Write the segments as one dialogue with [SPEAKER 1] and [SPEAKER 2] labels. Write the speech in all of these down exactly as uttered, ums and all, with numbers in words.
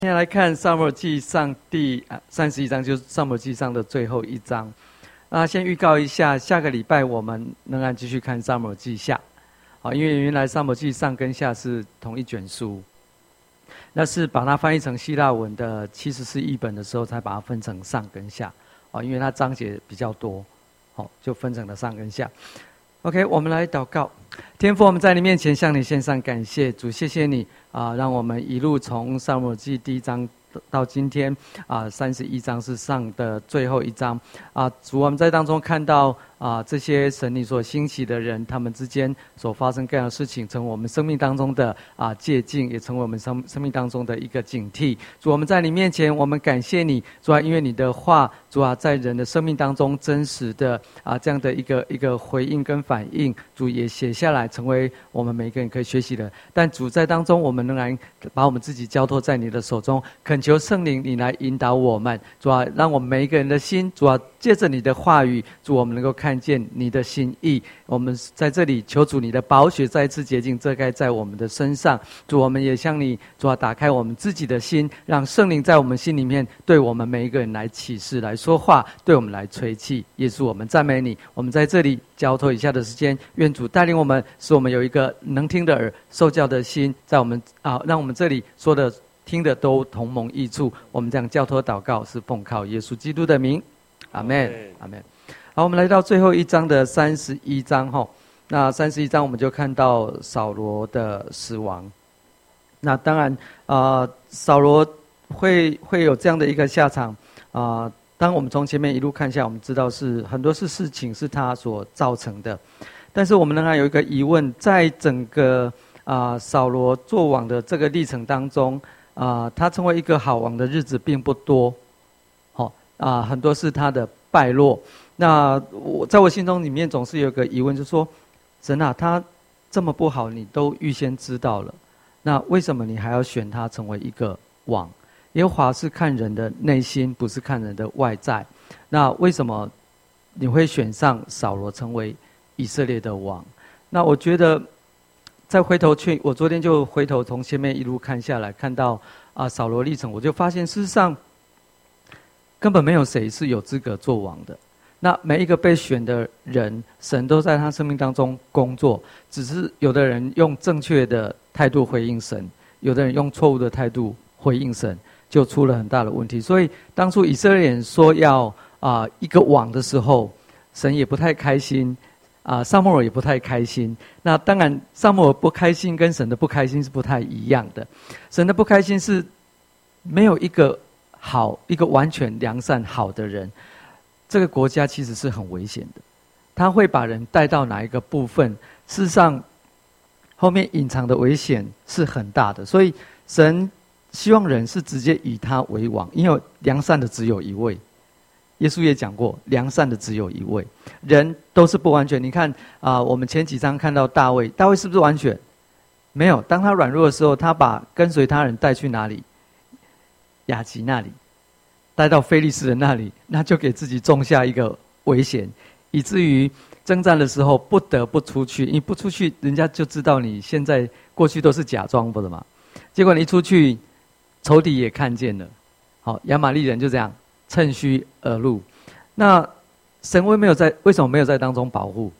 [SPEAKER 1] 现在来看撒母耳记上第三十一章，就是撒母耳记上的最后一章。那先预告一下，下个礼拜我们仍然继续看撒母耳记下，啊，因为原来撒母耳记上跟下是同一卷书，那是把它翻译成希腊文的七十四译本的时候，才把它分成上跟下，啊，因为它章节比较多，好，就分成了上跟下。OK， 我们来祷告。天父，我们在你面前向你献上感谢，主，谢谢你啊，让我们一路从撒母耳记第一章到今天啊，三十一章是上的最后一章啊。主，我们在当中看到啊，这些神你所兴起的人，他们之间所发生各样的事情，成为我们生命当中的啊借鉴，也成为我们生生命当中的一个警惕。主，我们在你面前，我们感谢你，主啊，因为你的话，主啊，在人的生命当中真实的啊这样的一个一个回应跟反应，主也写下来，成为我们每个人可以学习的。但主在当中，我们仍然把我们自己交托在你的手中，恳求圣灵你来引导我们，主啊，让我们每一个人的心，主啊，借着你的话语，主，我们能够看见你的心意。我们在这里求主你的宝血再次洁净遮盖在我们的身上。主，我们也向你，主啊，打开我们自己的心，让圣灵在我们心里面对我们每一个人来启示，来说话，对我们来吹气。耶稣，我们赞美你。我们在这里交托以下的时间，愿主带领我们，使我们有一个能听的耳，受教的心，在我们啊，让我们这里说的听的都同盟益处。我们这样交托祷告，是奉靠耶稣基督的名，阿们，阿们。好，我们来到最后一章的三十一章哈。那三十一章我们就看到扫罗的死亡。那当然啊、呃，扫罗会会有这样的一个下场啊、呃。当我们从前面一路看下，我们知道是很多是事情是他所造成的。但是我们仍然有一个疑问，在整个啊、呃、扫罗做王的这个历程当中啊、呃，他成为一个好王的日子并不多，好、哦、啊、呃，很多是他的败落。那我在我心中里面总是有一个疑问，就是说，神啊，他这么不好，你都预先知道了，那为什么你还要选他成为一个王？耶和华是看人的内心，不是看人的外在。那为什么你会选上扫罗成为以色列的王？那我觉得，再回头去，我昨天就回头从前面一路看下来，看到啊扫罗历程，我就发现事实上根本没有谁是有资格做王的。那每一个被选的人，神都在他生命当中工作，只是有的人用正确的态度回应神，有的人用错误的态度回应神，就出了很大的问题。所以当初以色列人说要啊、呃、一个王的时候，神也不太开心，啊、呃、撒母耳也不太开心。那当然撒母耳不开心跟神的不开心是不太一样的。神的不开心是没有一个好一个完全良善好的人。这个国家其实是很危险的，他会把人带到哪一个部分？事实上，后面隐藏的危险是很大的。所以，神希望人是直接以他为王，因为良善的只有一位。耶稣也讲过，良善的只有一位。人都是不完全。你看啊、呃，我们前几章看到大卫，大卫是不是完全？没有。当他软弱的时候，他把跟随他人带去哪里？雅吉那里。带到非利士人那里，那就给自己种下一个危险，以至于征战的时候不得不出去。你不出去，人家就知道你现在过去都是假装不的嘛。结果你一出去，仇敌也看见了。好，亚玛力人就这样趁虚而入。那神为没有在，为什么没有在当中保护？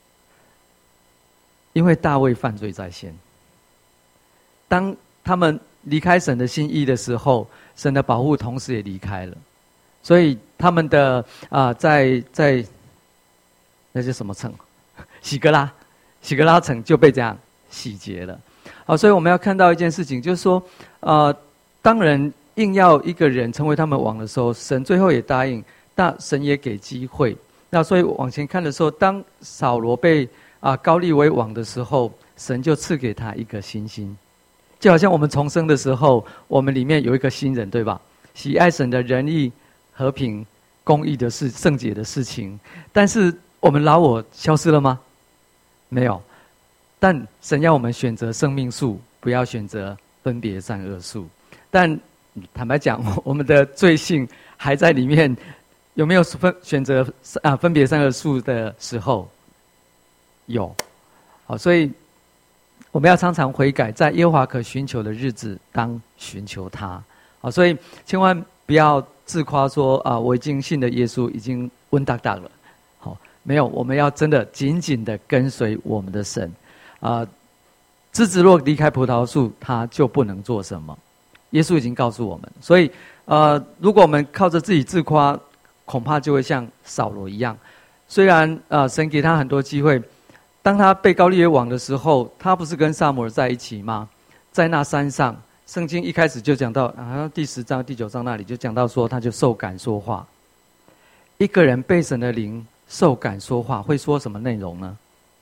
[SPEAKER 1] 因为大卫犯罪在先。当他们离开神的心意的时候，神的保护同时也离开了，所以他们的啊、呃，在在那是什么城？喜格拉，喜格拉城就被这样洗劫了。好，所以我们要看到一件事情，就是说，呃，当人硬要一个人成为他们王的时候，神最后也答应，那神也给机会。那所以往前看的时候，当扫罗被啊、呃、高立为王的时候，神就赐给他一个新心。就好像我们重生的时候，我们里面有一个新人，对吧？喜爱神的仁义、和平、公义的事、圣洁的事情。但是我们老我消失了吗？没有。但神要我们选择生命树，不要选择分别善恶树。但坦白讲，我们的罪性还在里面。有没有分选择啊分别善恶树的时候？有。好，所以我们要常常悔改，在耶和华可寻求的日子，当寻求他。 啊，所以千万不要自夸说啊，我已经信了耶稣，已经稳当当了。好，没有，我们要真的紧紧的跟随我们的神。啊，枝子若离开葡萄树，它就不能做什么。耶稣已经告诉我们，所以呃，如果我们靠着自己自夸，恐怕就会像扫罗一样。虽然呃，神给他很多机会，当他被膏立为王的时候，他不是跟撒母耳在一起吗？在那山上，圣经一开始就讲到，好像第十章、第九章那里就讲到说，他就受感说话。一个人被神的灵受感说话，会说什么内容呢？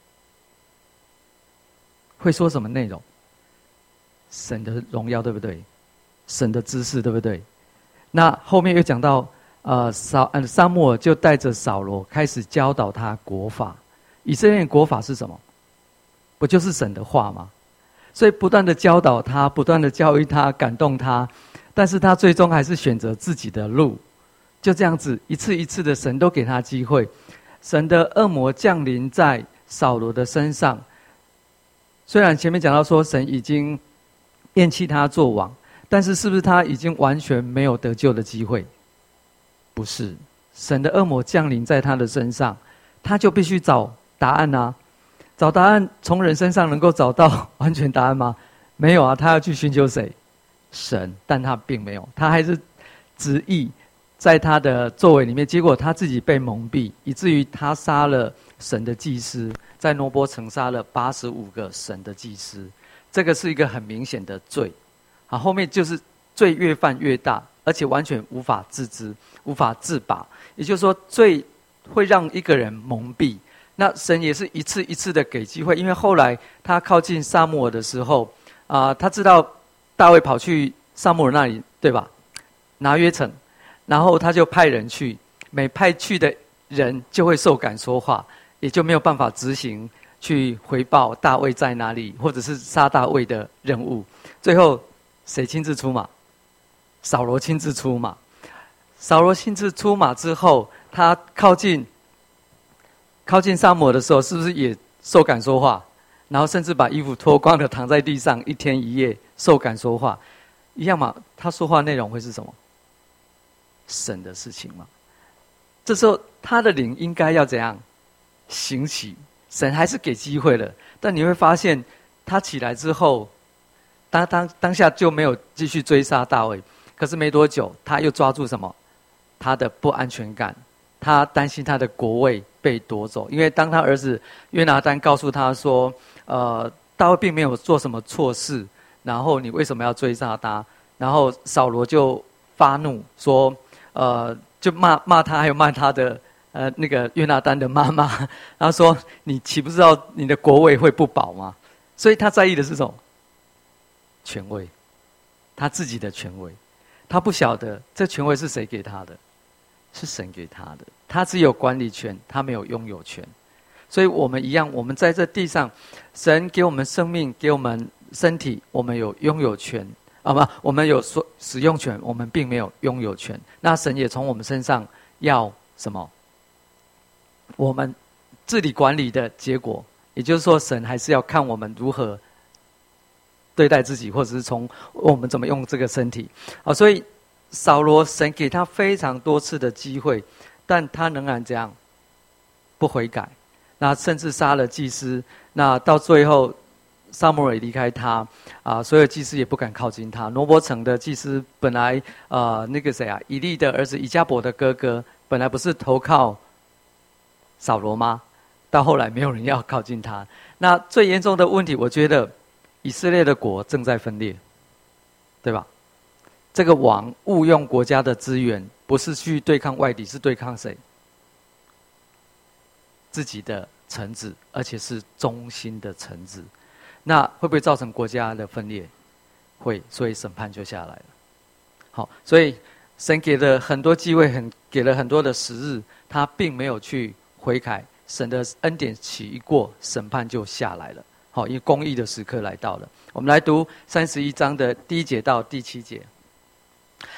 [SPEAKER 1] 会说什么内容？神的荣耀，对不对？神的知识，对不对？那后面又讲到，呃，扫呃撒母耳就带着扫罗开始教导他国法。以色列国法是什么？不就是神的话吗？所以不断的教导他，不断的教育他，感动他，但是他最终还是选择自己的路。就这样子，一次一次的神都给他机会。神的恶魔降临在扫罗的身上。虽然前面讲到说神已经厌弃他做王，但是是不是他已经完全没有得救的机会？不是，神的恶魔降临在他的身上，他就必须找答案啊！找答案，从人身上能够找到完全答案吗？没有啊，他要去寻求谁？神，但他并没有，他还是执意在他的作为里面，结果他自己被蒙蔽，以至于他杀了神的祭司。在挪波城杀了八十五个神的祭司，这个是一个很明显的罪。好，后面就是罪越犯越大，而且完全无法自知，无法自拔。也就是说，罪会让一个人蒙蔽。那神也是一次一次的给机会，因为后来他靠近撒母耳的时候，啊、呃，他知道大卫跑去撒母耳那里，对吧？拿约城，然后他就派人去，每派去的人就会受感说话。也就没有办法执行去回报大卫在哪里，或者是杀大卫的任务。最后谁亲自出马？扫罗亲自出马。扫罗亲自出马之后，他靠近靠近撒母耳的时候，是不是也受感说话？然后甚至把衣服脱光了，躺在地上一天一夜受感说话，一样嘛？他说话内容会是什么？神的事情嘛。这时候他的灵应该要怎样？兴起，神还是给机会了，但你会发现，他起来之后，当当当下就没有继续追杀大卫。可是没多久，他又抓住什么？他的不安全感，他担心他的国位被夺走。因为当他儿子约拿单告诉他说：“呃，大卫并没有做什么错事，然后你为什么要追杀他？”然后扫罗就发怒说：“呃，就骂骂他，还有骂他的。”呃，那个约拿单的妈妈，然后说：“你岂不知道你的国位会不保吗？”所以他在意的是什么？权位，他自己的权位。他不晓得这权位是谁给他的，是神给他的。他只有管理权，他没有拥有权。所以我们一样，我们在这地上，神给我们生命，给我们身体，我们有拥有权啊，不，我们有所使用权，我们并没有拥有权。那神也从我们身上要什么？我们治理管理的结果，也就是说，神还是要看我们如何对待自己，或者是从我们怎么用这个身体。好，所以扫罗神给他非常多次的机会，但他仍然这样不悔改，那甚至杀了祭司。那到最后，撒母耳离开他啊，所有祭司也不敢靠近他。挪波城的祭司本来呃那个谁啊，以利的儿子以迦伯的哥哥，本来不是投靠扫罗吗？到后来没有人要靠近他。那最严重的问题，我觉得以色列的国正在分裂，对吧？这个王误用国家的资源，不是去对抗外敌，是对抗谁？自己的臣子，而且是忠心的臣子。那会不会造成国家的分裂？会，所以审判就下来了。好，所以神给了很多机会，很给了很多的时日，他并没有去悔改。神的恩典起一过，审判就下来了。好，因为公义的时刻来到了。我们来读三十一章的第一节到第七节。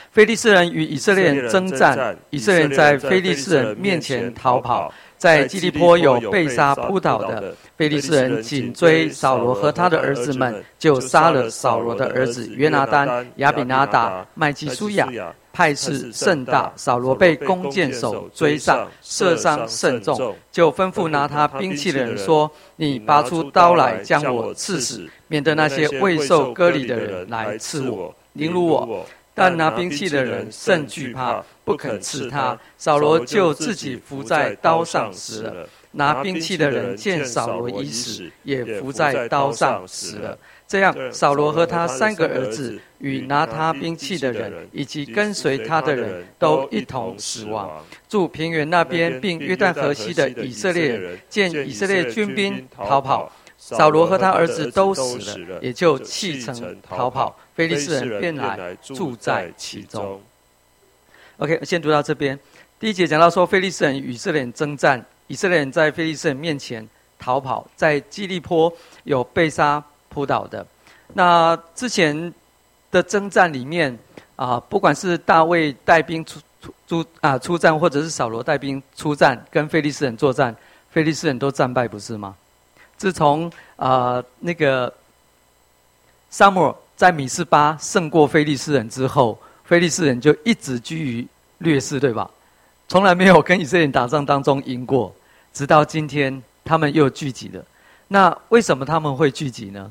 [SPEAKER 1] 非利士人与以色列人征战，以色列人在非利士人面前逃跑，在基利波有被杀扑倒的。非利士人紧追扫罗和他的儿子们，就杀了扫罗的儿子约拿单、亚比拿达、麦基舒亚，派势甚大。扫罗被弓箭手追上，射伤甚重，就吩咐拿他兵器的人说：“你拔出刀来，将我刺死，免得那些未受割礼的人来刺我、凌辱我。”但拿兵器的人甚惧怕，不肯刺他。扫罗就自己伏在刀上死了。拿兵器的人见扫罗已死，也伏在刀上死了。这样，扫罗和他三个儿子与拿他兵器的人，以及跟随他的人都一同死亡。住平原那边并约旦河西的以色列人见以色列军兵逃跑，扫罗和他儿子都死了，也就弃城逃跑。非利士人便来住在其中。OK， 先读到这边。第一节讲到说，非利士人与以色列人征战，以色列人在非利士人面前逃跑，在基利波有被杀扑倒的。那之前的征战里面啊、呃，不管是大卫带兵出出啊出战，或者是扫罗带兵出战，跟非利士人作战，非利士人都战败，不是吗？自从啊、呃、那个撒母耳在米斯巴胜过非利士人之后，非利士人就一直居于劣势，对吧？从来没有跟以色列人打仗当中赢过，直到今天他们又聚集了。那为什么他们会聚集呢？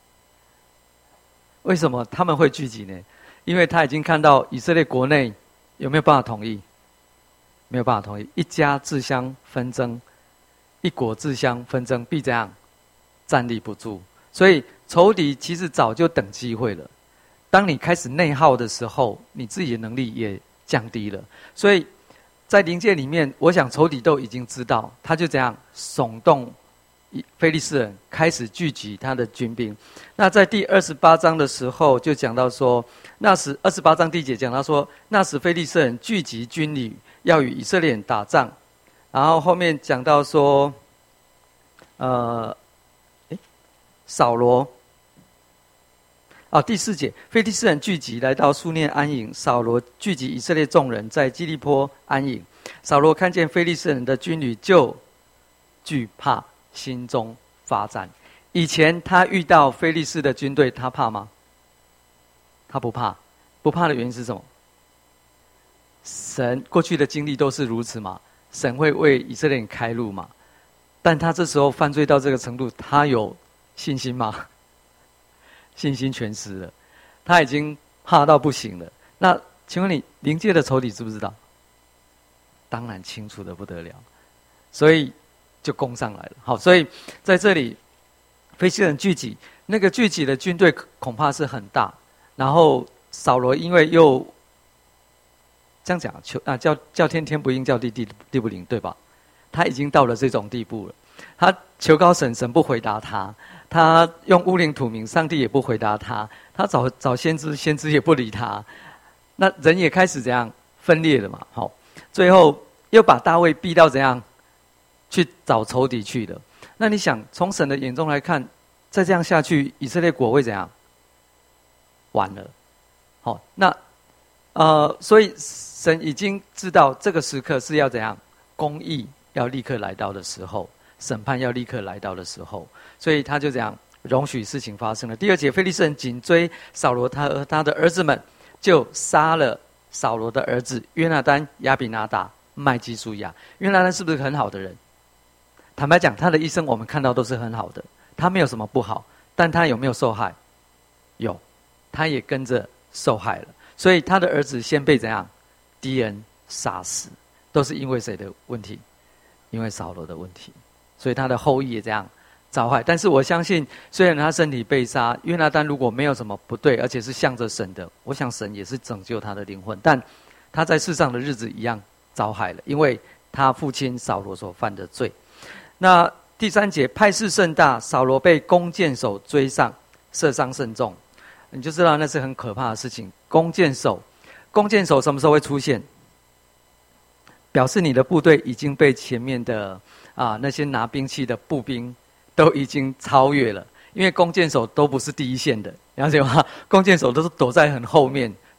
[SPEAKER 1] 为什么他们会聚集呢？因为他已经看到以色列国内有没有办法统一，没有办法统一，一家自相纷争，一国自相纷争，必这样站立不住。所以仇敌其实早就等机会了。当你开始内耗的时候，你自己的能力也降低了。所以在灵界里面，我想仇敌都已经知道，他就这样耸动非利士人开始聚集他的军兵。那在第二十八章的时候就讲到说，那时二十八章第一节讲到说，那时非利士人聚集军旅，要与以色列人打仗。然后后面讲到说，呃，诶，扫罗。哦，第四节，非利士人聚集来到苏念安营，扫罗聚集以色列众人在基利波安营。扫罗看见非利士人的军旅，就惧怕，心中发战。以前他遇到非利士的军队，他怕吗？他不怕。不怕的原因是什么？神过去的经历都是如此嘛，神会为以色列人开路嘛。但他这时候犯罪到这个程度，他有信心吗？信心全失了，他已经怕到不行了。那请问你，灵界的仇敌知不知道？当然清楚的不得了，所以就攻上来了。好，所以在这里，非利士人聚集，那个聚集的军队恐怕是很大。然后扫罗因为又这样讲，求啊叫叫天天不应，叫地地地不灵，对吧？他已经到了这种地步了。他求告神，神不回答他。他用乌灵吐名，上帝也不回答他。他找找先知，先知也不理他。那人也开始怎样分裂了嘛？好，最后又把大卫逼到怎样去找仇敌去了。那你想，从神的眼中来看，再这样下去，以色列国会怎样？完了。好，那呃，所以神已经知道这个时刻是要怎样，公义要立刻来到的时候。审判要立刻来到的时候，所以他就这样容许事情发生了。第二节，非利士人紧追扫罗他和他的儿子们，就杀了扫罗的儿子约拿单、亚比拿达、麦基舒亚。约拿单是不是很好的人？坦白讲，他的一生我们看到都是很好的，他没有什么不好，但他有没有受害？有，他也跟着受害了。所以他的儿子先被怎样敌人杀死，都是因为谁的问题？因为扫罗的问题。所以他的后裔也这样遭害。但是我相信，虽然他身体被杀，约拿单如果没有什么不对，而且是向着神的，我想神也是拯救他的灵魂。但他在世上的日子一样遭害了，因为他父亲扫罗所犯的罪。那第三节，派势甚大，扫罗被弓箭手追上，射伤甚重。你就知道那是很可怕的事情。弓箭手，弓箭手什么时候会出现？表示你的部队已经被前面的啊那些拿兵器的步兵都已经超越了，因为弓箭手都不是第一线的，了解吗？弓箭手都是躲在很后面，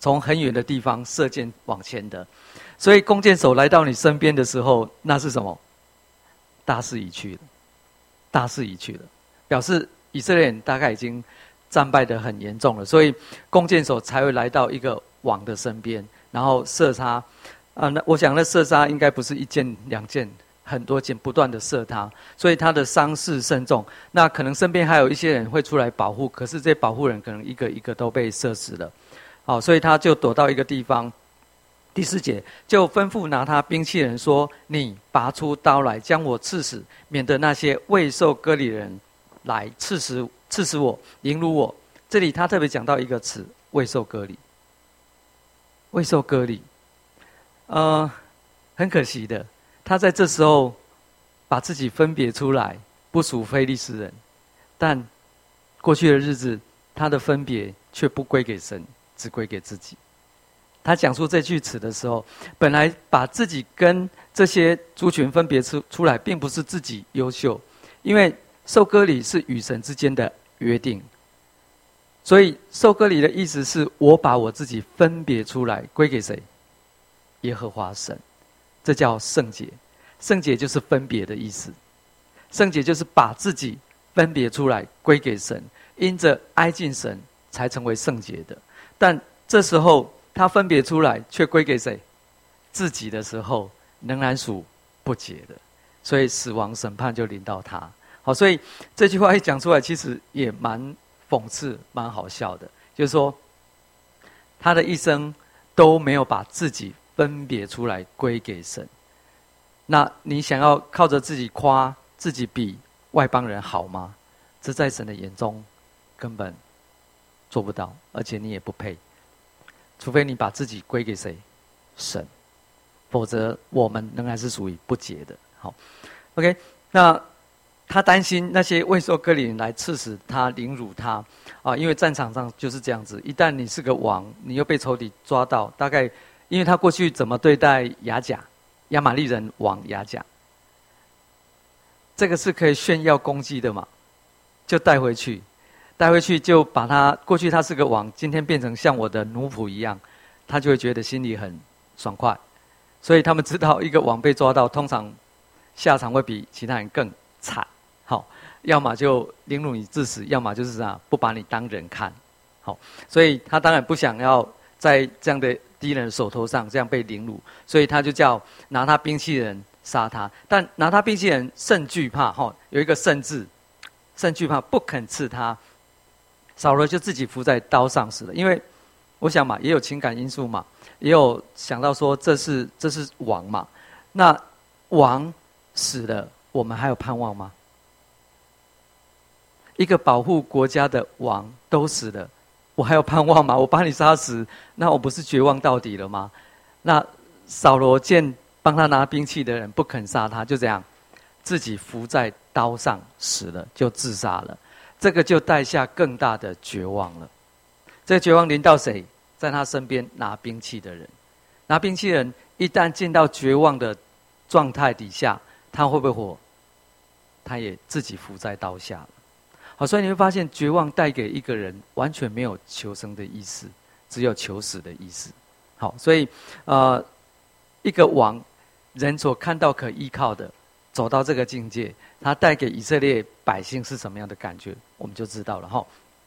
[SPEAKER 1] 从很远的地方射箭往前的。所以弓箭手来到你身边的时候，那是什么？大势已去了，大势已去了，表示以色列人大概已经战败得很严重了，所以弓箭手才会来到一个王的身边，然后射他。啊，那我想那射杀应该不是一箭两箭，很多箭不断的射他，所以他的伤势甚重。那可能身边还有一些人会出来保护，可是这些保护人可能一个一个都被射死了。好，所以他就躲到一个地方。第四节就吩咐拿他兵器的人说：“你拔出刀来，将我刺死，免得那些未受割礼的人来刺死刺死我，凌辱我。”这里他特别讲到一个词：未受割礼。未受割礼，呃，很可惜的，他在这时候把自己分别出来，不属非利士人。但过去的日子，他的分别却不归给神，只归给自己。他讲出这句词的时候，本来把自己跟这些族群分别出出来，并不是自己优秀，因为受割礼是与神之间的约定，所以受割礼的意思是我把我自己分别出来，归给谁？耶和华神，这叫圣洁。圣洁就是分别的意思，圣洁就是把自己分别出来，归给神，因着挨近神才成为圣洁的。但这时候他分别出来，却归给谁？自己的时候，仍然属不洁的，所以死亡审判就临到他。好，所以这句话一讲出来，其实也蛮讽刺、蛮好笑的。就是说，他的一生都没有把自己分别出来归给神。那你想要靠着自己夸自己比外邦人好吗？这在神的眼中根本做不到，而且你也不配。除非你把自己归给谁？神，否则我们仍然是属于不洁的。好 ，OK， 那他担心那些未受割礼人来刺死他、凌辱他啊，因为战场上就是这样子。一旦你是个王，你又被仇敌抓到，大概因为他过去怎么对待亚甲、亚玛利人王亚甲，这个是可以炫耀功绩的嘛，就带回去。带回去就把他过去他是个王，今天变成像我的奴仆一样，他就会觉得心里很爽快。所以他们知道一个王被抓到，通常下场会比其他人更惨。好，要么就凌辱你致死，要么就是啥不把你当人看。好，所以他当然不想要在这样的敌人的手头上这样被凌辱，所以他就叫拿他兵器的人杀他。但拿他兵器的人甚惧怕，哈，有一个甚字，甚惧怕，不肯刺他。扫罗就自己伏在刀上死了，因为我想嘛，也有情感因素嘛，也有想到说这是这是王嘛，那王死了，我们还有盼望吗？一个保护国家的王都死了，我还有盼望吗？我把你杀死，那我不是绝望到底了吗？那扫罗见帮他拿兵器的人不肯杀他，就这样自己伏在刀上死了，就自杀了。这个就带下更大的绝望了。这个绝望临到谁？在他身边拿兵器的人。拿兵器的人一旦进到绝望的状态底下，他会不会活？他也自己伏在刀下了。好，所以你会发现，绝望带给一个人完全没有求生的意思，只有求死的意思。好，所以呃，一个王，人所看到可依靠的，走到这个境界，他带给以色列百姓是什么样的感觉，我们就知道了哈。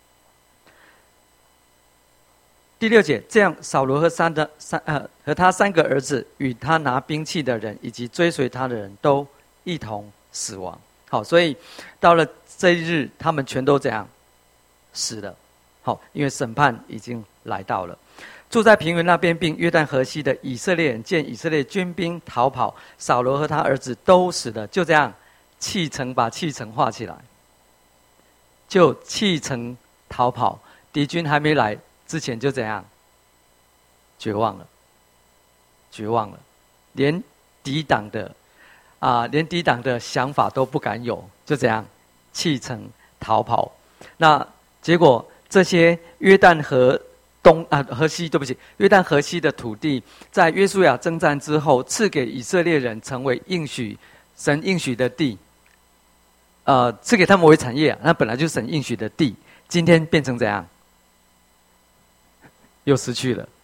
[SPEAKER 1] 第六节，这样扫罗和三的三呃和他三个儿子与他拿兵器的人以及追随他的人都一同死亡。好，所以到了这一日，他们全都这样死了。好，因为审判已经来到了。住在平原那边并约旦河西的以色列人见以色列军兵逃跑，扫罗和他儿子都死了，就这样弃城，把弃城画起来，就弃城逃跑。敌军还没来之前就怎样绝望了，绝望了，连抵挡的啊、呃，连抵挡的想法都不敢有，就这样弃城逃跑。那结果这些约旦河东啊河西，对不起，约旦河西的土地，在约书亚征战之后，赐给以色列人成为应许神应许的地，呃，赐给他们为产业、啊，那本来就是神应许的地，今天变成怎样？又失去了，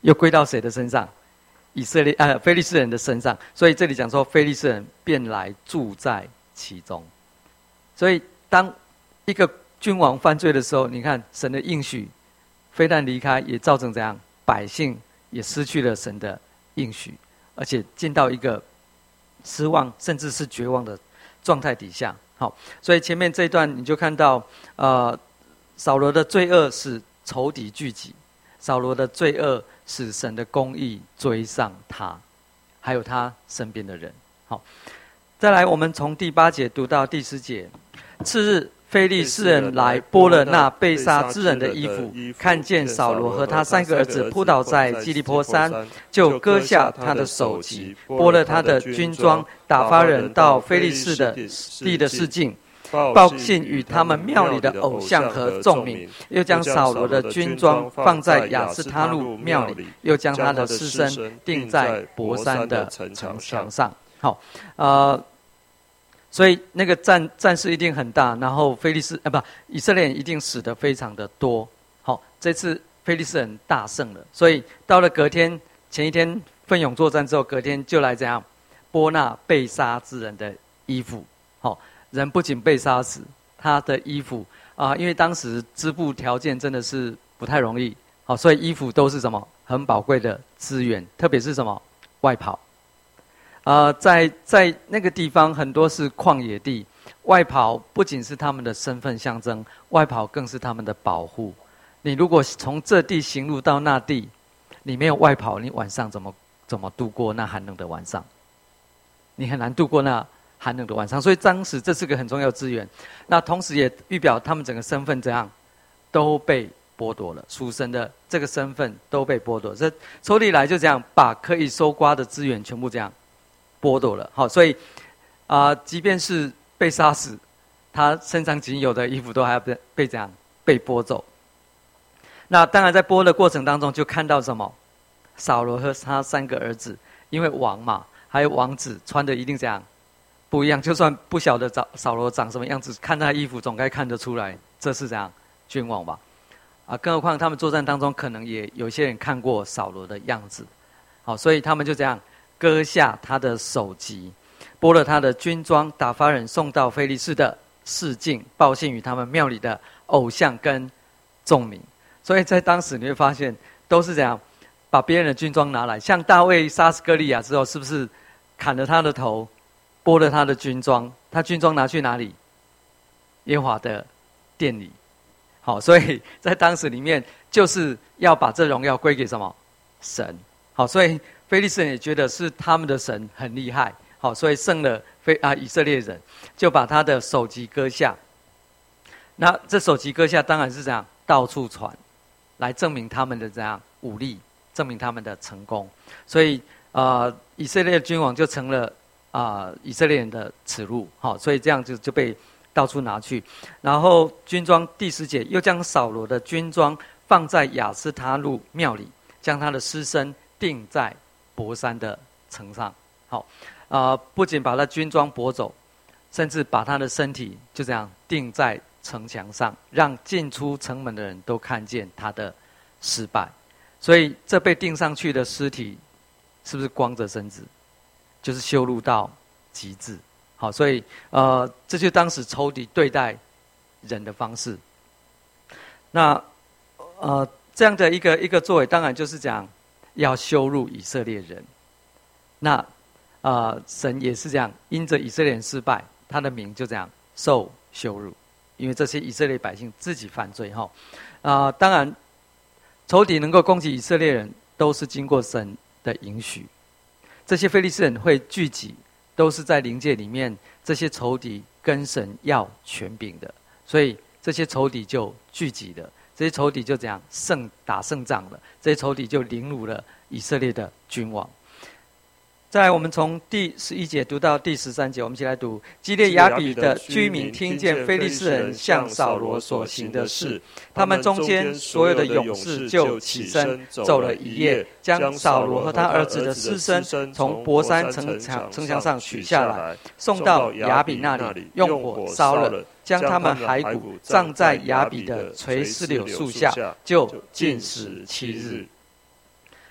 [SPEAKER 1] 又归到谁的身上？以色列呃非利士人的身上。所以这里讲说，非利士人便来住在其中。所以当一个君王犯罪的时候，你看神的应许，非但离开，也造成怎样？百姓也失去了神的应许，而且进到一个失望甚至是绝望的状态底下。好，所以前面这一段你就看到，呃，扫罗的罪恶使仇敌聚集，扫罗的罪恶使神的公义追上他，还有他身边的人。好，再来，我们从第八节读到第十节。次日，非利士人来剥了那被杀之人的衣服，看见扫罗和他三个儿子扑倒在基利波山，就割下他的首级，剥了他的军装，打发人到非利士的地的市境，报信与他们庙里的偶像和众民，又将扫罗的军装放在亚斯他路庙里，又将他的尸身钉在伯山的城墙上。好，呃。所以那个战战事一定很大，然后非利士啊不，以色列人一定死得非常的多。好，这次非利士人大胜了，所以到了隔天，前一天奋勇作战之后，隔天就来怎样剥那被杀之人的衣服。好，人不仅被杀死，他的衣服啊、呃，因为当时织布条件真的是不太容易，好，所以衣服都是什么很宝贵的资源，特别是什么外袍。呃，在在那个地方很多是旷野地，外袍不仅是他们的身份象征，外袍更是他们的保护。你如果从这地行路到那地，你没有外袍，你晚上怎么怎么度过那寒冷的晚上？你很难度过那寒冷的晚上。所以当时这是个很重要的资源，那同时也预表他们整个身份怎样都被剥夺了，属神的这个身份都被剥夺。这仇敌来就这样把可以收刮的资源全部这样剥夺了。好，所以啊、呃，即便是被杀死，他身上仅有的衣服都还要被被这样被剥走。那当然在剥的过程当中，就看到什么？扫罗和他三个儿子，因为王嘛，还有王子穿的一定这样不一样。就算不晓得扫扫罗长什么样子，看他衣服总该看得出来，这是这样君王吧？啊，更何况他们作战当中，可能也有些人看过扫罗的样子。好，所以他们就这样割下他的首级，剥了他的军装，打发人送到非利士的市境，报信于他们庙里的偶像跟众民。所以在当时你会发现，都是这样把别人的军装拿来。像大卫杀死歌利亚之后，是不是砍了他的头，剥了他的军装？他军装拿去哪里？耶和华的殿里。好，所以在当时里面，就是要把这荣耀归给什么？神。好，所以非利士人也觉得是他们的神很厉害。好，所以胜了非啊以色列人，就把他的首级割下。那这首级割下，当然是这样到处传，来证明他们的这样武力，证明他们的成功。所以呃，以色列君王就成了啊、呃、以色列人的耻辱。好，所以这样就就被到处拿去。然后军装第十节，又将扫罗的军装放在亚斯他路庙里，将他的尸身钉在伯山的城上。好，啊、呃，不仅把他军装夺走，甚至把他的身体就这样钉在城墙上，让进出城门的人都看见他的失败。所以这被钉上去的尸体，是不是光着身子？就是羞辱到极致。好，所以呃，这就是当时仇敌对待人的方式。那呃，这样的一个一个作为，当然就是讲要羞辱以色列人。那呃，神也是这样，因着以色列人失败，他的名就这样受羞辱，因为这些以色列百姓自己犯罪哈。啊、呃，当然，仇敌能够攻击以色列人，都是经过神的允许。这些非利士人会聚集，都是在灵界里面，这些仇敌跟神要权柄的，所以这些仇敌就聚集了，这些仇敌就这样胜打胜仗了，这些仇敌就凌辱了以色列的君王。再来，我们从第十一节读到第十三节，我们一起来读。基列雅比的居民听见非利士人向扫罗所行的事，他们中间所有的勇士就起身走了一夜，将扫罗和他儿子的尸身从伯山城墙城墙上取下来，送到雅比那里，用火烧了，将他们骸骨葬在雅比的垂丝柳树下，就禁食七日。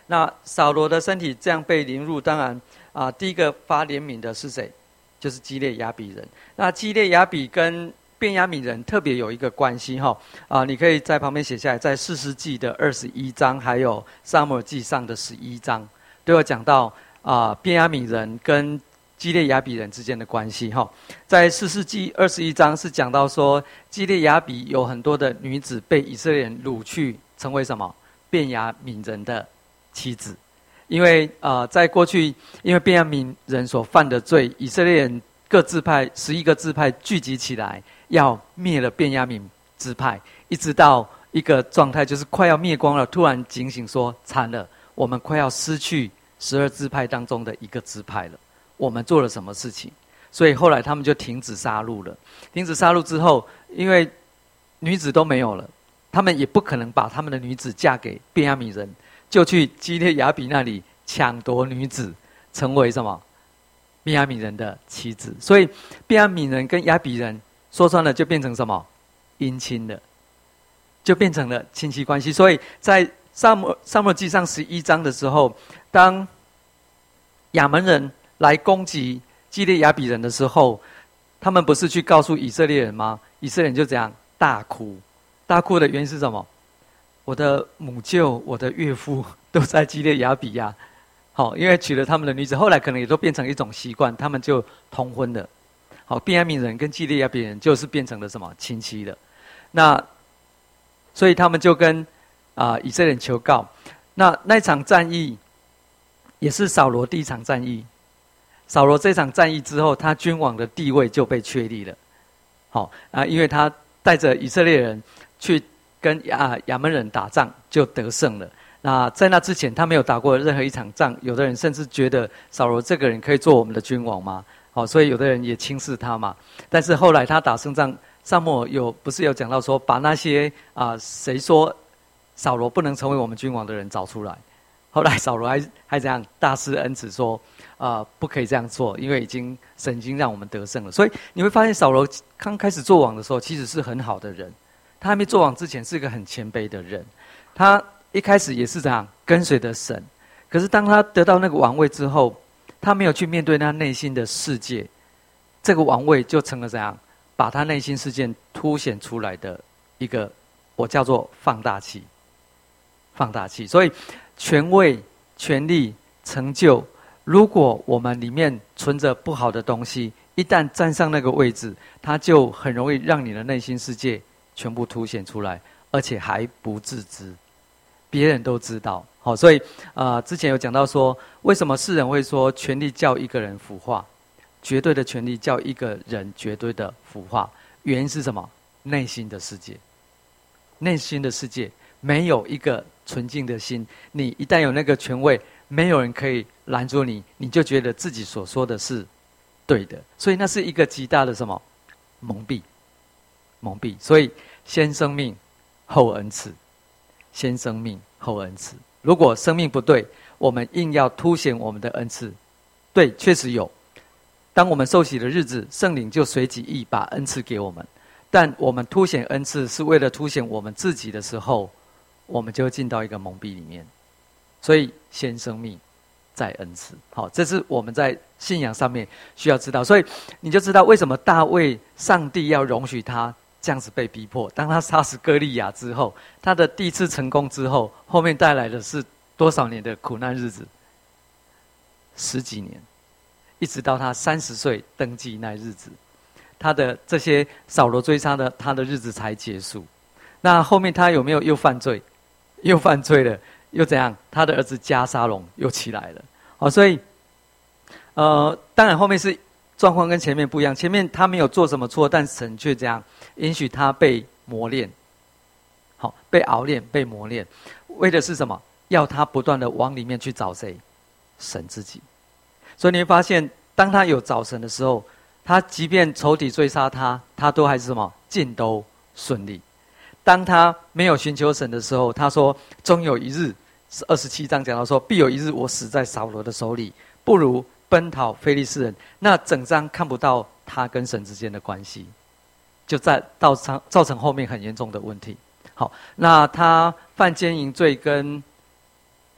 [SPEAKER 1] 那扫罗的身体这样被凌辱，当然啊，第一个发怜悯的是谁？就是基列雅比人。那基列雅比跟便雅悯人特别有一个关系哈啊，你可以在旁边写下来，在士师记的二十一章，还有撒母耳记上的十一章，都有讲到啊便雅悯人跟基列雅比人之间的关系哈。在士师记二十一章是讲到说，基列雅比有很多的女子被以色列人掳去，成为什么？便雅悯人的妻子。因为呃，在过去，因为便雅悯人所犯的罪，以色列人各支派十一个支派聚集起来，要灭了便雅悯支派，一直到一个状态，就是快要灭光了。突然警醒说：惨了，我们快要失去十二支派当中的一个支派了。我们做了什么事情？所以后来他们就停止杀戮了。停止杀戮之后，因为女子都没有了，他们也不可能把他们的女子嫁给便雅悯人。就去基列雅比那里抢夺女子，成为什么？便雅悯人的妻子。所以便雅悯人跟雅比人说穿了，就变成什么？姻亲了，就变成了亲戚关系。所以在撒母撒母耳记上十一章的时候，当亚门人来攻击基列雅比人的时候，他们不是去告诉以色列人吗？以色列人就这样大哭，大哭的原因是什么？我的母舅、我的岳父都在基列雅比呀，好，因为娶了他们的女子，后来可能也都变成一种习惯，他们就通婚了。好，便雅悯人跟基列雅比人就是变成了什么亲戚了？那所以他们就跟啊、呃、以色列人求告。那那场战役也是扫罗第一场战役。扫罗这场战役之后，他君王的地位就被确立了。好啊，因为他带着以色列人去跟亚亚门人打仗，就得胜了。那在那之前，他没有打过任何一场仗。有的人甚至觉得扫罗这个人可以做我们的君王吗？好，所以有的人也轻视他嘛。但是后来他打胜仗，撒母耳有不是有讲到说，把那些啊谁说扫罗不能成为我们君王的人找出来。后来扫罗还还这样大施恩慈说，啊、呃、不可以这样做，因为已经神已经让我们得胜了。所以你会发现扫罗刚开始做王的时候，其实是很好的人。他还没做王之前是一个很谦卑的人，他一开始也是这样跟随着神。可是当他得到那个王位之后，他没有去面对他内心的世界，这个王位就成了这样把他内心世界凸显出来的一个，我叫做放大器。放大器，所以权位、权力、成就，如果我们里面存着不好的东西，一旦站上那个位置，它就很容易让你的内心世界全部凸显出来，而且还不自知，别人都知道。好，所以啊、呃，之前有讲到说，为什么世人会说权力叫一个人腐化，绝对的权力叫一个人绝对的腐化？原因是什么？内心的世界，内心的世界没有一个纯净的心，你一旦有那个权位，没有人可以拦住你，你就觉得自己所说的是对的，所以那是一个极大的什么蒙蔽。蒙蔽，所以先生命后恩赐，先生命后恩赐。如果生命不对，我们硬要凸显我们的恩赐，对，确实有。当我们受洗的日子，圣灵就随己意把恩赐给我们。但我们凸显恩赐是为了凸显我们自己的时候，我们就会进到一个蒙蔽里面。所以先生命再恩赐，好，这是我们在信仰上面需要知道。所以你就知道为什么大卫上帝要容许他这样子被逼迫。当他杀死歌利亚之后，他的第一次成功之后，后面带来的是多少年的苦难日子？十几年，一直到他三十岁登基那日子，他的这些扫罗追杀的他的日子才结束。那后面他有没有又犯罪？又犯罪了，又怎样？他的儿子迦沙龙又起来了。好，所以，呃，当然后面是状况跟前面不一样。前面他没有做什么错，但神却这样允许他被磨练，好，被熬练，被磨练，为的是什么？要他不断的往里面去找谁？神自己。所以你会发现，当他有找神的时候，他即便仇敌追杀他，他都还是什么？尽都顺利。当他没有寻求神的时候，他说：“终有一日，是二十七章讲到说，必有一日我死在扫罗的手里，不如奔逃非利士人。”那整章看不到他跟神之间的关系，就在造成造成后面很严重的问题。好，那他犯奸淫罪跟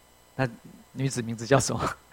[SPEAKER 1] 那女子名字叫什么？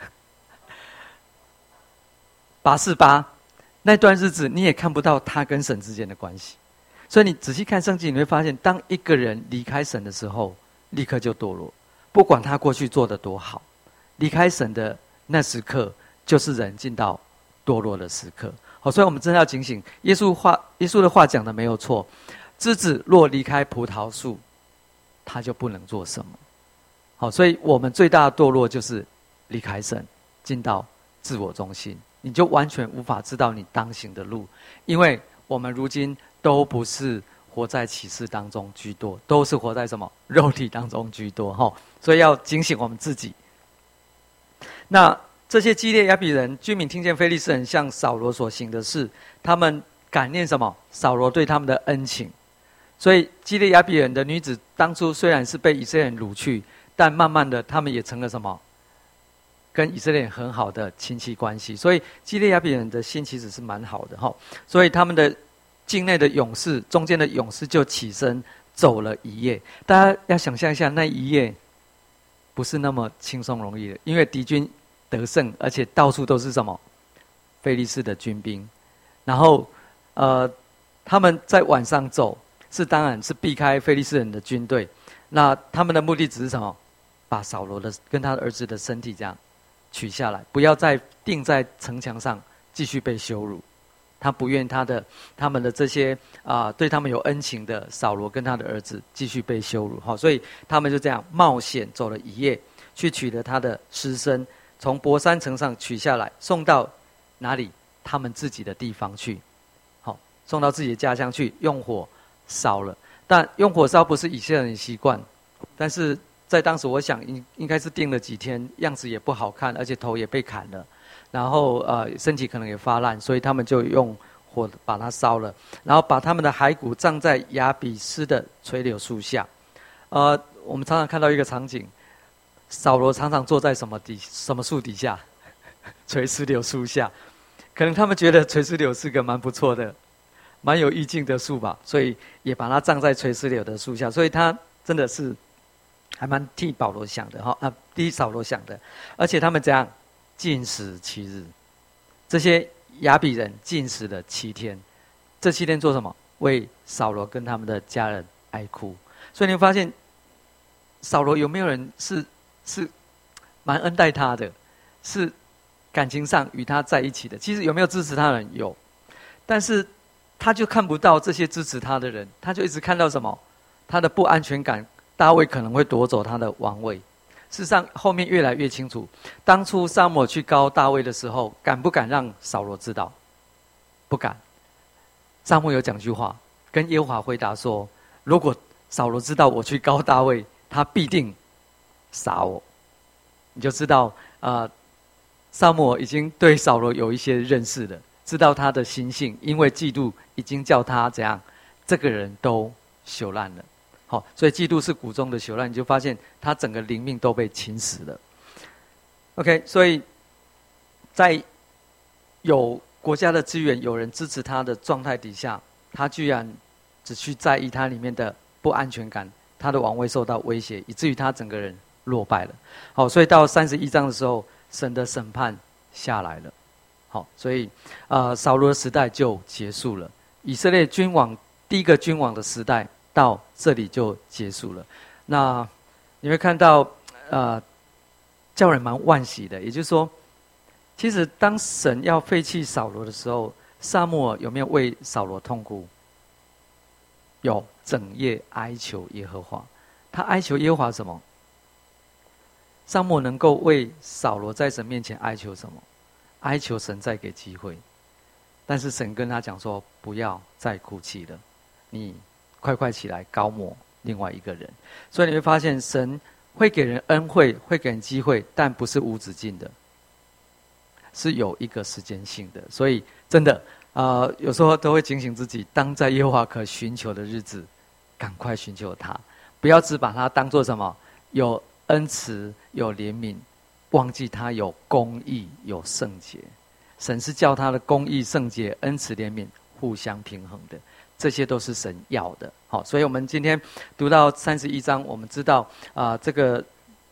[SPEAKER 1] 拔示巴。那段日子你也看不到他跟神之间的关系，所以你仔细看圣经，你会发现，当一个人离开神的时候，立刻就堕落。不管他过去做得多好，离开神的那时刻，就是人进到堕落的时刻。好，所以我们真的要警醒。耶稣话，耶稣的话讲的没有错。枝子若离开葡萄树，他就不能做什么。好，所以我们最大的堕落就是离开神，进到自我中心，你就完全无法知道你当行的路，因为我们如今都不是活在启示当中居多，都是活在什么肉体当中居多哈。所以要警醒我们自己。那这些基列雅比人居民听见非利士人向扫罗所行的事，他们感念什么？扫罗对他们的恩情。所以基列雅比人的女子当初虽然是被以色列人掳去，但慢慢的他们也成了什么？跟以色列人很好的亲戚关系。所以基列雅比人的心其实是蛮好的哈。所以他们的境内的勇士，中间的勇士就起身走了一夜。大家要想象一下，那一夜不是那么轻松容易的，因为敌军得胜，而且到处都是什么非利士的军兵。然后呃，他们在晚上走，是当然是避开非利士人的军队。那他们的目的只是什么？把扫罗的跟他的儿子的身体这样取下来，不要再钉在城墙上继续被羞辱。他不愿他的他们的这些啊、呃、对他们有恩情的扫罗跟他的儿子继续被羞辱。好，所以他们就这样冒险走了一夜，去取得他的尸身，从博山城上取下来，送到哪里？他们自己的地方去。好，送到自己的家乡去，用火烧了。但用火烧不是以色列人的习惯，但是在当时我想应应该是定了几天，样子也不好看，而且头也被砍了，然后呃身体可能也发烂，所以他们就用火把它烧了，然后把他们的骸骨葬在亚比斯的垂柳树下。呃，我们常常看到一个场景，扫罗常常坐在什么底什么树底下？垂丝柳树下。可能他们觉得垂丝柳是个蛮不错的、蛮有意境的树吧，所以也把它葬在垂丝柳的树下。所以他真的是还蛮替保罗想的哈啊，替扫罗想的。而且他们怎样禁食七日？这些亚比人禁食了七天，这七天做什么？为扫罗跟他们的家人哀哭。所以你会发现，扫罗有没有人是是蛮恩待他的，是感情上与他在一起的？其实有没有支持他的人？有，但是他就看不到这些支持他的人，他就一直看到什么？他的不安全感，大卫可能会夺走他的王位。事实上，后面越来越清楚。当初撒母耳去膏大卫的时候，敢不敢让扫罗知道？不敢。撒母耳有讲句话，跟耶和华回答说：如果扫罗知道我去膏大卫，他必定杀我。你就知道，呃，撒母耳已经对扫罗有一些认识了，知道他的心性，因为嫉妒已经叫他怎样，这个人都朽烂了。好，所以嫉妒是骨中的朽烂，你就发现他整个灵命都被侵蚀了。OK， 所以在有国家的资源、有人支持他的状态底下，他居然只去在意他里面的不安全感，他的王位受到威胁，以至于他整个人落败了。好，所以到三十一章的时候，神的审判下来了。好，所以呃，扫罗的时代就结束了，以色列君王第一个君王的时代到这里就结束了。那你会看到，呃，叫人蛮惋惜的。也就是说，其实当神要废弃扫罗的时候，撒母耳有没有为扫罗痛哭？有，整夜哀求耶和华。他哀求耶和华什么？撒母耳能够为扫罗在神面前哀求什么？哀求神再给机会。但是神跟他讲说，不要再哭泣了，你快快起来膏抹另外一个人。所以你会发现，神会给人恩惠，会给人机会，但不是无止境的，是有一个时间性的。所以真的呃，有时候都会警醒自己，当在耶和华可寻求的日子，赶快寻求他，不要只把他当作什么有恩慈有怜悯，忘记他有公义有圣洁。神是叫他的公义圣洁恩慈怜悯互相平衡的，这些都是神要的。好，所以我们今天读到三十一章，我们知道啊、呃，这个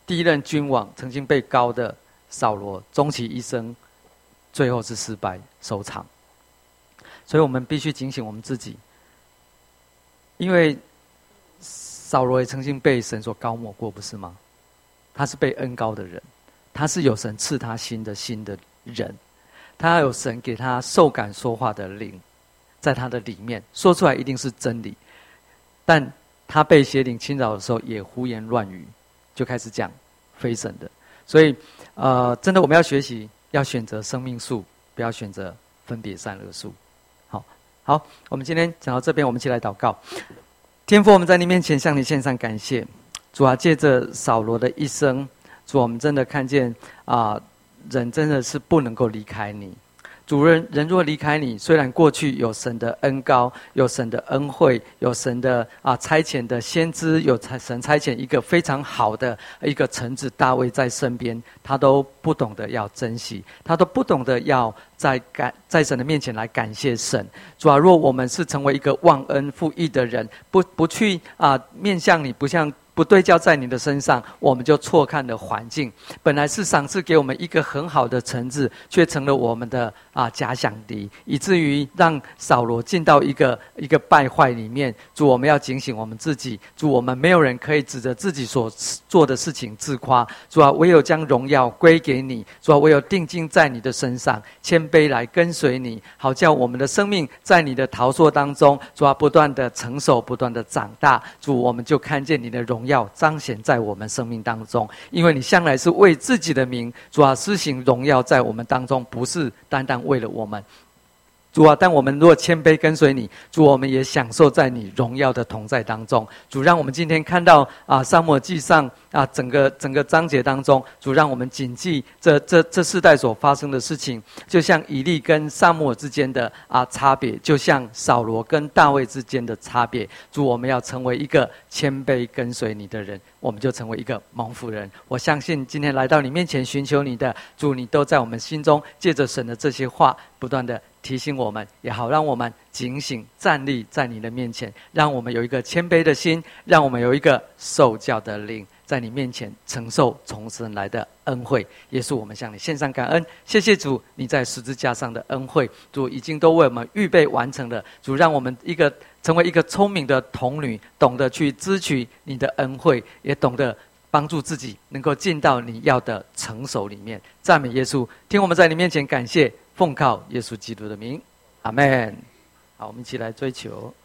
[SPEAKER 1] 第一任君王，曾经被膏的扫罗，终其一生，最后是失败收场。所以我们必须警醒我们自己，因为扫罗也曾经被神所膏抹过，不是吗？他是被恩膏的人，他是有神赐他新的心的人，他有神给他受感说话的灵，在他的里面说出来一定是真理。但他被邪灵侵扰的时候，也胡言乱语，就开始讲非神的。所以，呃，真的我们要学习，要选择生命树，不要选择分别善恶树。好，好，我们今天讲到这边，我们一起来祷告。天父，我们在你面前向你献上感谢。主啊，借着扫罗的一生，主，我们真的看见啊、呃，人真的是不能够离开你。主人，人若离开你，虽然过去有神的恩膏，有神的恩惠，有神的啊差遣的先知，有神差遣一个非常好的一个臣子大卫在身边，他都不懂得要珍惜，他都不懂得要在感在神的面前来感谢神。主啊，若我们是成为一个忘恩负义的人，不不去啊面向你，不像。不对焦在你的身上，我们就错看了环境。本来是赏赐给我们一个很好的臣子，却成了我们的啊假想敌，以至于让扫罗进到一个一个败坏里面。主，我们要警醒我们自己。主，我们没有人可以指着自己所做的事情自夸。主啊，唯有将荣耀归给你。主啊，唯有定睛在你的身上，谦卑来跟随你，好叫我们的生命在你的陶塑当中，主啊，不断的成熟，不断的长大。主，我们就看见你的荣耀要彰显在我们生命当中，因为你向来是为自己的名，主啊，施行荣耀在我们当中，不是单单为了我们。主啊，但我们若谦卑跟随你，主，我们也享受在你荣耀的同在当中。主，让我们今天看到啊，撒母耳记上啊，整个整个章节当中，主让我们谨记这这这世代所发生的事情，就像以利跟撒母耳之间的啊差别，就像扫罗跟大卫之间的差别。主，我们要成为一个谦卑跟随你的人，我们就成为一个蒙福人。我相信今天来到你面前寻求你的主，你都在我们心中借着神的这些话，不断的提醒我们，也好让我们警醒站立在你的面前，让我们有一个谦卑的心，让我们有一个受教的灵，在你面前承受从神来的恩惠。耶稣，我们向你献上感恩，谢谢主，你在十字架上的恩惠，主已经都为我们预备完成了。主，让我们一个成为一个聪明的童女，懂得去支取你的恩惠，也懂得帮助自己能够进到你要的成熟里面。赞美耶稣，听我们在你面前感谢，奉靠耶稣基督的名，阿们。好，我们一起来追求。